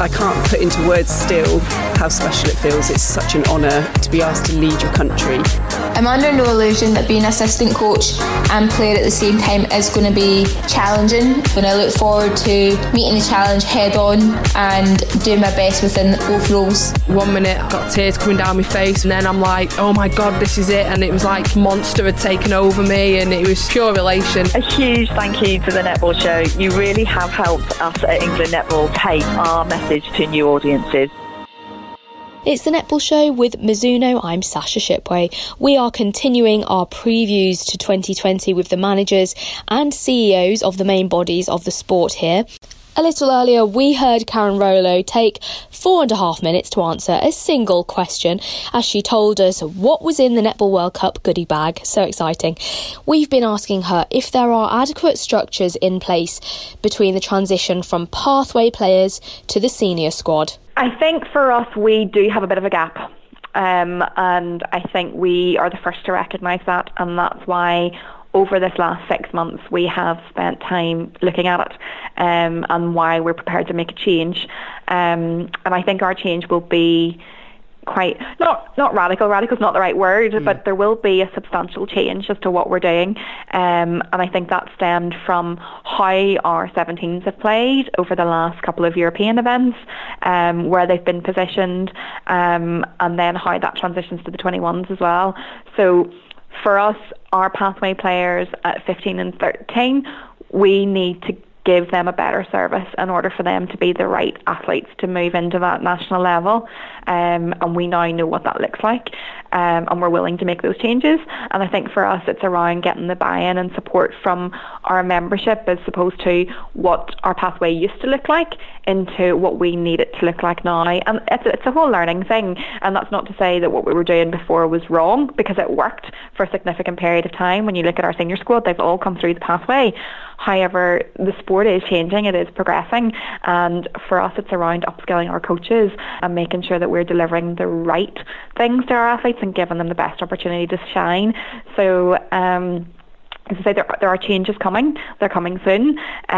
I can't put into words still how special it feels. It's such an honour to be asked to lead your country. I'm under no illusion that being assistant coach and player at the same time is going to be challenging, and I look forward to meeting the challenge head on and doing my best within both roles. 1 minute I got tears coming down my face, and then I'm like, oh my god, this is it, and it was like Monster had taken over me, and it was pure elation. A huge thank you to the Netball Show. You really have helped us at England Netball take our message to new audiences. It's the Netball Show with Mizuno. I'm Sasha Shipway. We are continuing our previews to 2020 with the managers and CEOs of the main bodies of the sport here. A little earlier, we heard Karen Rollo take 4.5 minutes to answer a single question as she told us what was in the Netball World Cup goodie bag. So exciting. We've been asking her if there are adequate structures in place between the transition from pathway players to the senior squad. I think for us, we do have a bit of a gap. And I think we are the first to recognise that. And that's why over this last 6 months, we have spent time looking at it and why we're prepared to make a change. And I think our change will be quite, not radical, radical's not the right word, but there will be a substantial change as to what we're doing. And I think that stemmed from how our 17s have played over the last couple of European events, where they've been positioned, and then how that transitions to the 21s as well. So for us, our pathway players at 15 and 13, we need to give them a better service in order for them to be the right athletes to move into that national level. And we now know what that looks like, and we're willing to make those changes. And I think for us, it's around getting the buy-in and support from our membership as opposed to what our pathway used to look like into what we need it to look like now. And it's a whole learning thing. And that's not to say that what we were doing before was wrong, because it worked for a significant period of time. When you look at our senior squad, they've all come through the pathway. However, the sport is changing, it is progressing, and for us it's around upskilling our coaches and making sure that we're delivering the right things to our athletes and giving them the best opportunity to shine. So as I say, there are changes coming, they're coming soon,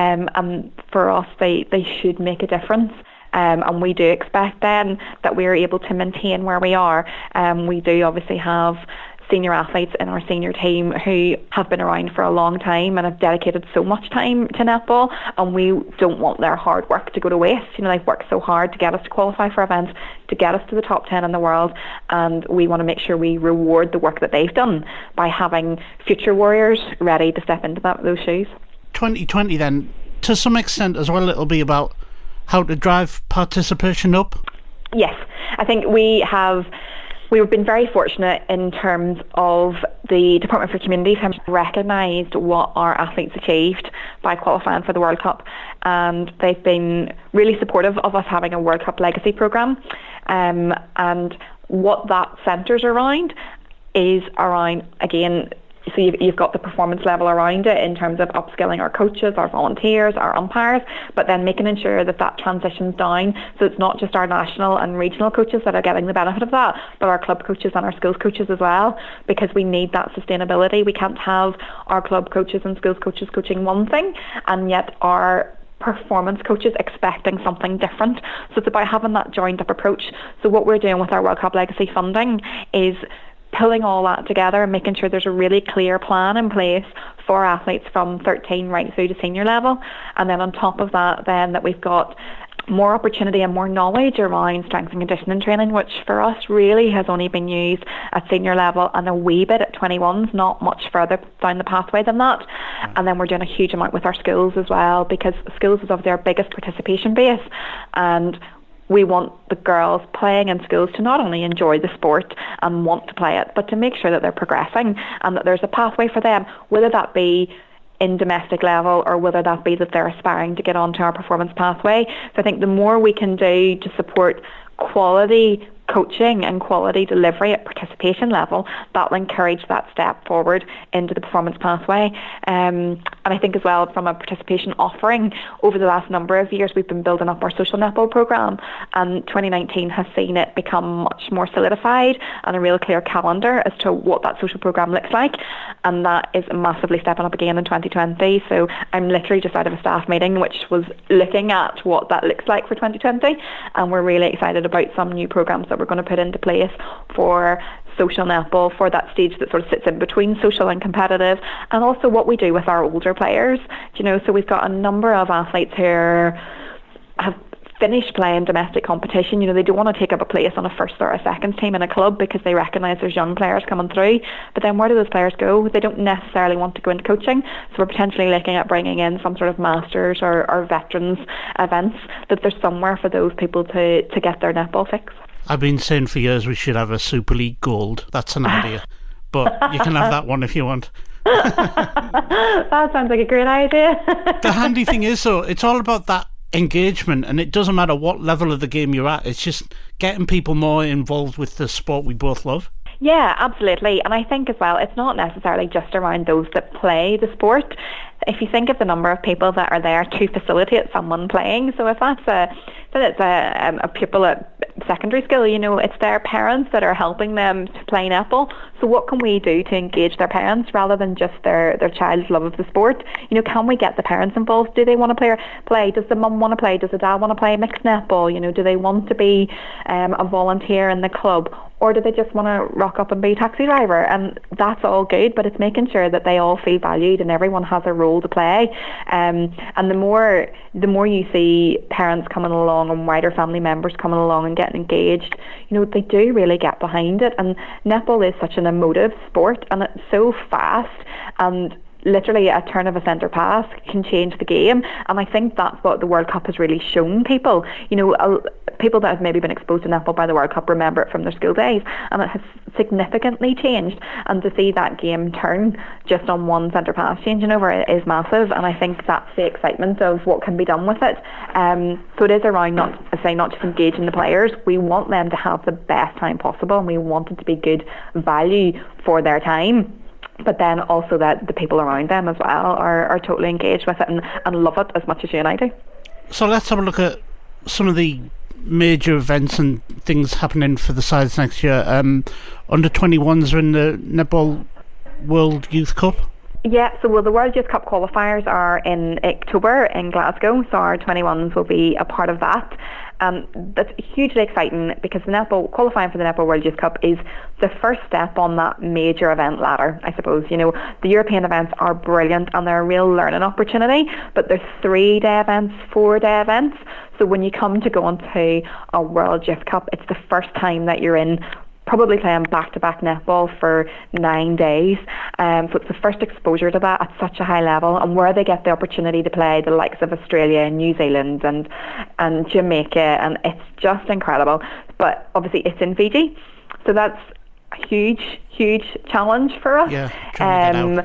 and for us they should make a difference. And we do expect then that we're able to maintain where we are. We do obviously have senior athletes in our senior team who have been around for a long time and have dedicated so much time to netball, and we don't want their hard work to go to waste. You know, they've worked so hard to get us to qualify for events, to get us to the top 10 in the world, and we want to make sure we reward the work that they've done by having future warriors ready to step into those shoes. 2020 then, to some extent as well, it'll be about how to drive participation up? Yes, I think we've been very fortunate in terms of the Department for Community has recognised what our athletes achieved by qualifying for the World Cup, and they've been really supportive of us having a World Cup legacy programme, and what that centres around is around, again, so you've got the performance level around it in terms of upskilling our coaches, our volunteers, our umpires, but then making sure that transitions down, so it's not just our national and regional coaches that are getting the benefit of that, but our club coaches and our schools coaches as well, because we need that sustainability. We can't have our club coaches and schools coaches coaching one thing and yet our performance coaches expecting something different. So it's about having that joined up approach. So what we're doing with our World Cup Legacy funding is pulling all that together and making sure there's a really clear plan in place for athletes from 13 right through to senior level. And then on top of that, then that we've got more opportunity and more knowledge around strength and conditioning training, which for us really has only been used at senior level and a wee bit at 21s, not much further down the pathway than that. And then we're doing a huge amount with our schools as well, because schools is obviously our biggest participation base, and we want the girls playing in schools to not only enjoy the sport and want to play it, but to make sure that they're progressing and that there's a pathway for them, whether that be in domestic level or whether that be that they're aspiring to get onto our performance pathway. So I think the more we can do to support quality coaching and quality delivery at participation level, that will encourage that step forward into the performance pathway. And I think as well, from a participation offering, over the last number of years we've been building up our social netball programme, and 2019 has seen it become much more solidified and a real clear calendar as to what that social programme looks like, and that is massively stepping up again in 2020. So I'm literally just out of a staff meeting which was looking at what that looks like for 2020, and we're really excited about some new programmes that we're going to put into place for social netball, for that stage that sort of sits in between social and competitive, and also what we do with our older players. So we've got a number of athletes who have finished playing domestic competition. They don't want to take up a place on a first or a second team in a club because they recognise there's young players coming through. But then where do those players go? They don't necessarily want to go into coaching. So we're potentially looking at bringing in some sort of masters or veterans events, that there's somewhere for those people to get their netball fix. I've been saying for years we should have a Super League Gold. That's an idea. But you can have that one if you want. That sounds like a great idea. The handy thing is, though, it's all about that engagement, and it doesn't matter what level of the game you're at. It's just getting people more involved with the sport we both love. Yeah, absolutely. And I think as well, it's not necessarily just around those that play the sport. If you think of the number of people that are there to facilitate someone playing, so if that's a pupil at secondary school, it's their parents that are helping them to play netball. So what can we do to engage their parents rather than just their child's love of the sport? Can we get the parents involved? Do they want to play? Does the mum want to play? Does the dad want to play mixed netball? Do they want to be a volunteer in the club? Or do they just want to rock up and be a taxi driver? And that's all good, but it's making sure that they all feel valued and everyone has a role to play. And the more you see parents coming along and wider family members coming along and getting engaged, they do really get behind it. And netball is such an emotive sport, and it's so fast, and literally a turn of a centre pass can change the game. And I think that's what the World Cup has really shown people. People that have maybe been exposed to netball by the World Cup remember it from their school days, and it has significantly changed. And to see that game turn just on one centre pass changing over is massive, and I think that's the excitement of what can be done with it. So it is around not just engaging the players. We want them to have the best time possible, and we want it to be good value for their time. But then also that the people around them as well are totally engaged with it and love it as much as you and I do. So let's have a look at some of the major events and things happening for the sides next year. Under 21s are in the Netball World Youth Cup. Yeah, so the World Youth Cup qualifiers are in October in Glasgow, so our 21s will be a part of that. That's hugely exciting because the netball qualifying for the Netball World Youth Cup is the first step on that major event ladder, I suppose. The European events are brilliant and they're a real learning opportunity, but there's 3-day events, 4-day events. So when you come to go onto a World Youth Cup, it's the first time that you're in probably playing back-to-back netball for 9 days. So it's the first exposure to that at such a high level, and where they get the opportunity to play the likes of Australia and New Zealand and Jamaica, and it's just incredible. But obviously it's in Fiji, so that's a huge challenge for us. Yeah, trying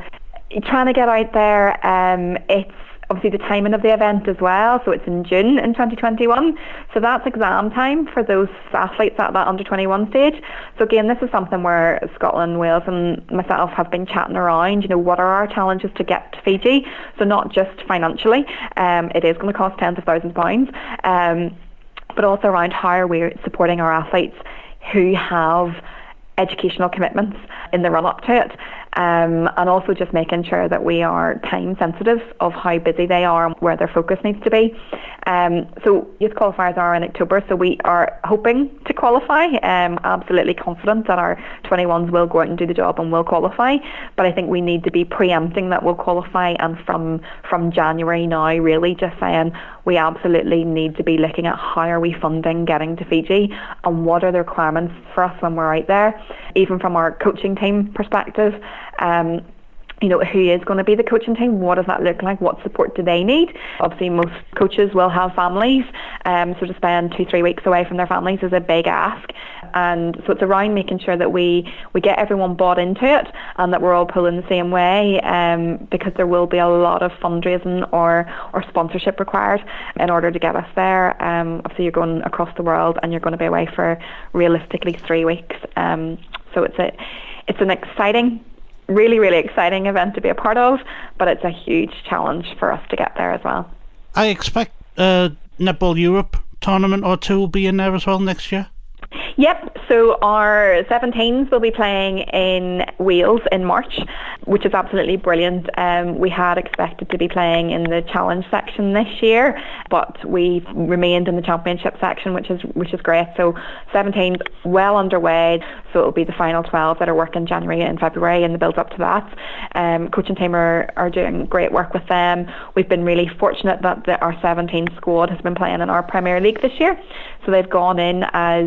to get out there. It's obviously the timing of the event as well, so it's in June in 2021, so that's exam time for those athletes at that under 21 stage. So again, this is something where Scotland, Wales and myself have been chatting around, what are our challenges to get to Fiji. So not just financially, it is going to cost tens of thousands of pounds, but also around how are we supporting our athletes who have educational commitments in the run-up to it. And also just making sure that we are time sensitive of how busy they are and where their focus needs to be. So youth qualifiers are in October, so we are hoping to qualify. Absolutely confident that our 21s will go out and do the job and will qualify, but I think we need to be preempting that we'll qualify, and from January now really just saying we absolutely need to be looking at how are we funding getting to Fiji and what are the requirements for us when we're out there, even from our coaching team perspective. who is going to be the coaching team? What does that look like? What support do they need? Obviously, most coaches will have families, so to spend 2-3 weeks away from their families is a big ask. And so it's around making sure that we get everyone bought into it and that we're all pulling the same way, because there will be a lot of fundraising or sponsorship required in order to get us there. Obviously, you're going across the world and you're going to be away for realistically 3 weeks. So it's an exciting, really, really exciting event to be a part of, but it's a huge challenge for us to get there as well. I expect Netball Europe tournament or two will be in there as well next year. Yep, so our 17s will be playing in Wales in March, which is absolutely brilliant. We had expected to be playing in the challenge section this year, but we've remained in the championship section, which is great. So 17s well underway, so it'll be the final 12 that are working January and February in the build up to that. Coaching team are doing great work with them. We've been really fortunate that our 17 squad has been playing in our Premier League this year, so they've gone in as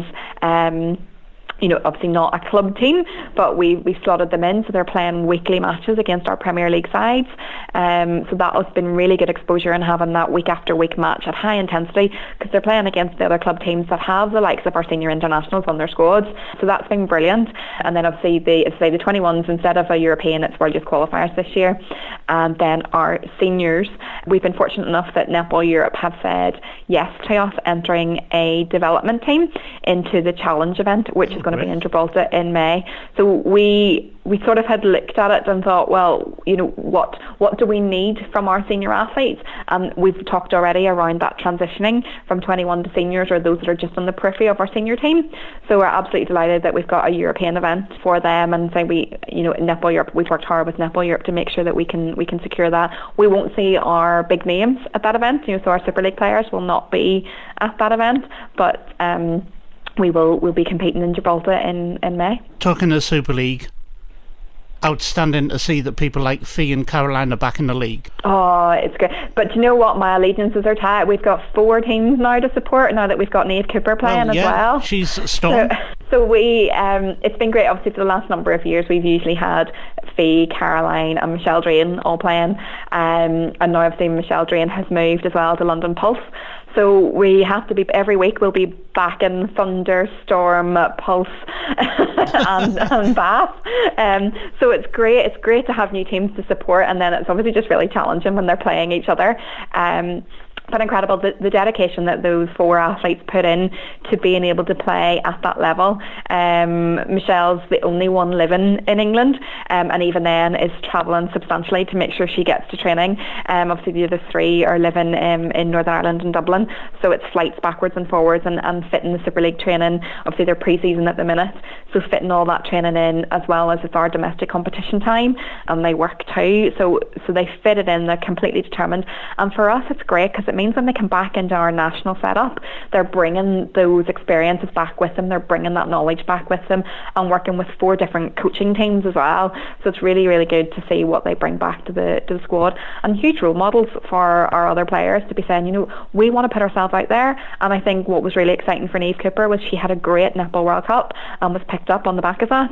obviously not a club team, but we slotted them in, so they're playing weekly matches against our Premier League sides. So that has been really good exposure, and having that week after week match at high intensity, because they're playing against the other club teams that have the likes of our senior internationals on their squads. So that's been brilliant. And then obviously the 21s, instead of a European, it's World Youth Qualifiers this year. And then our seniors, we've been fortunate enough that Netball Europe have said yes to us entering a development team into the challenge event, which is going to be in Gibraltar in May. So we sort of had looked at it and thought, well, what do we need from our senior athletes? And we've talked already around that transitioning from 21 to seniors, or those that are just on the periphery of our senior team. So we're absolutely delighted that we've got a European event for them, and say Netball Europe, we've worked hard with Netball Europe to make sure that we can secure that. We won't see our big names at that event, so our Super League players will not be at that event, but we'll be competing in Gibraltar in May. Talking of Super League, outstanding to see that people like Fee and Caroline are back in the league. Oh, it's good. But you know what? My allegiances are tight. We've got 4 teams now to support, now that we've got Niamh Cooper playing as well. She's Storm. So we, it's been great. Obviously, for the last number of years, we've usually had Fee, Caroline and Michelle Drain all playing. And now obviously Michelle Drain has moved as well to London Pulse. So we have to be, every week we'll be back in Thunder, Storm, Pulse and Bath. So it's great. It's great to have new teams to support, and then it's obviously just really challenging when they're playing each other. But incredible, the dedication that those 4 athletes put in to being able to play at that level. Michelle's the only one living in England, and even then is travelling substantially to make sure she gets to training. Obviously the other 3 are living in Northern Ireland and Dublin, so it's flights backwards and forwards and fitting the Super League training. Obviously they're pre-season at the minute, so fitting all that training in, as well as it's our domestic competition time, and they work too, so they fit it in. They're completely determined, and for us it's great because it means when they come back into our national setup, they're bringing those experiences back with them, they're bringing that knowledge back with them, and working with 4 different coaching teams as well. So it's really, really good to see what they bring back to the squad, and huge role models for our other players to be saying, we want to put ourselves out there. And I think what was really exciting for Niamh Cooper was she had a great Netball World Cup and was picked up on the back of that,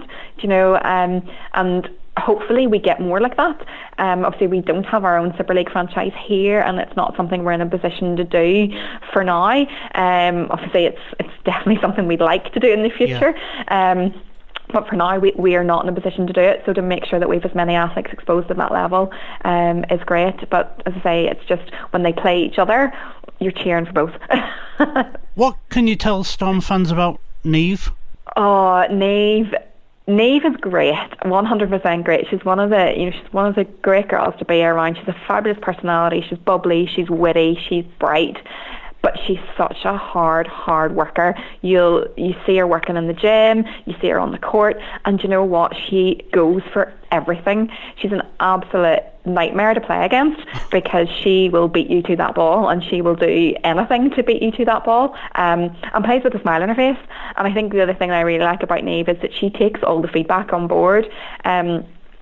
and hopefully we get more like that. Obviously we don't have our own Super League franchise here, and it's not something we're in a position to do for now. Obviously it's definitely something we'd like to do in the future. Yeah. But for now, we are not in a position to do it. So to make sure that we have as many athletes exposed at that level is great. But as I say, it's just when they play each other, you're cheering for both. What can you tell Storm fans about Niamh? Oh, Niamh is great, 100% great. She's one of the great girls to be around. She's a fabulous personality. She's bubbly, she's witty, she's bright. But she's such a hard worker. You see her working in the gym, you see her on the court, and you know what? She goes for everything. She's an absolute nightmare to play against, because she will beat you to that ball, and she will do anything to beat you to that ball, and plays with a smile on her face. And I think the other thing I really like about Niamh is that she takes all the feedback on board.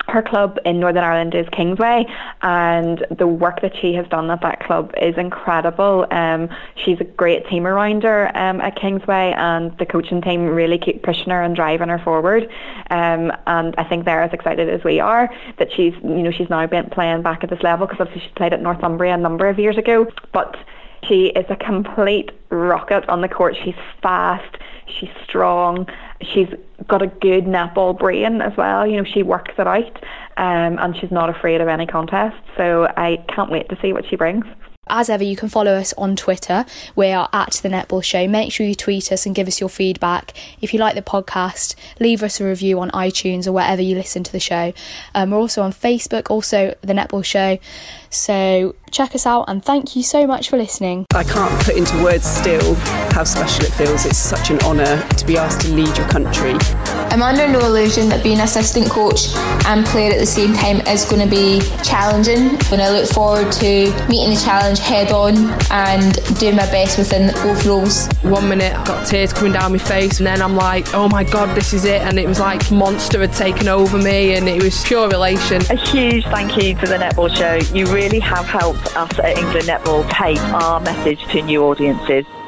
her club in Northern Ireland is Kingsway, and the work that she has done at that club is incredible. She's a great team around her at Kingsway, and the coaching team really keep pushing her and driving her forward. And I think they're as excited as we are that she's now been playing back at this level, because obviously she played at Northumbria a number of years ago. But she is a complete rocket on the court. She's fast, she's strong, she's got a good netball brain as well. She works it out, and she's not afraid of any contest. So I can't wait to see what she brings. As ever, you can follow us on Twitter. We are at The Netball Show. Make sure you tweet us and give us your feedback. If you like the podcast, leave us a review on iTunes or wherever you listen to the show. We're also on Facebook, also The Netball Show. So check us out, and thank you so much for listening. I can't put into words still how special it feels. It's such an honour to be asked to lead your country. I'm under no illusion that being assistant coach and player at the same time is going to be challenging, and I look forward to meeting the challenge head on and doing my best within both roles. 1 minute I got tears coming down my face, and then I'm like, oh my god, this is it, and it was like monster had taken over me, and it was pure elation. A huge thank you to The Netball Show. You really have helped us at England Netball take our message to new audiences.